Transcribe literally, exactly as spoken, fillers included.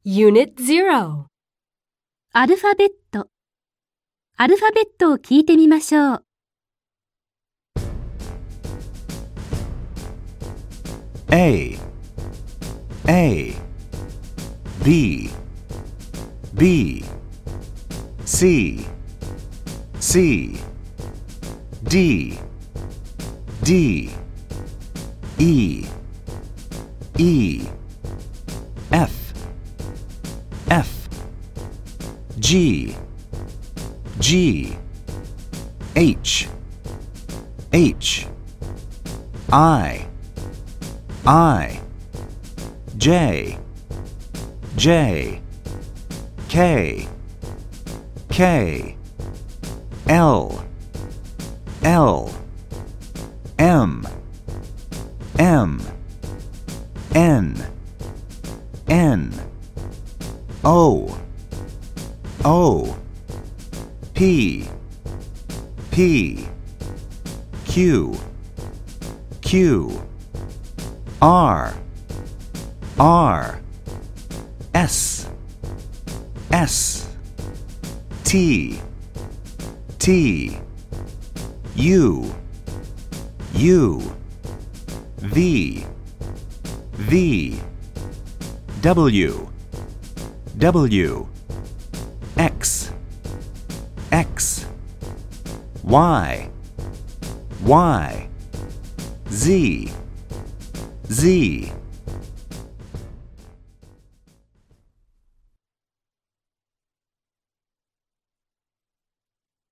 Unit zero. アルファベット。アルファベットを聞いてみましょう。 A A B B C C D D E E F F G G H H I I J J K K L L M M N N O O P P Q Q R R S S T T U U V V W W X X Y Y Z Z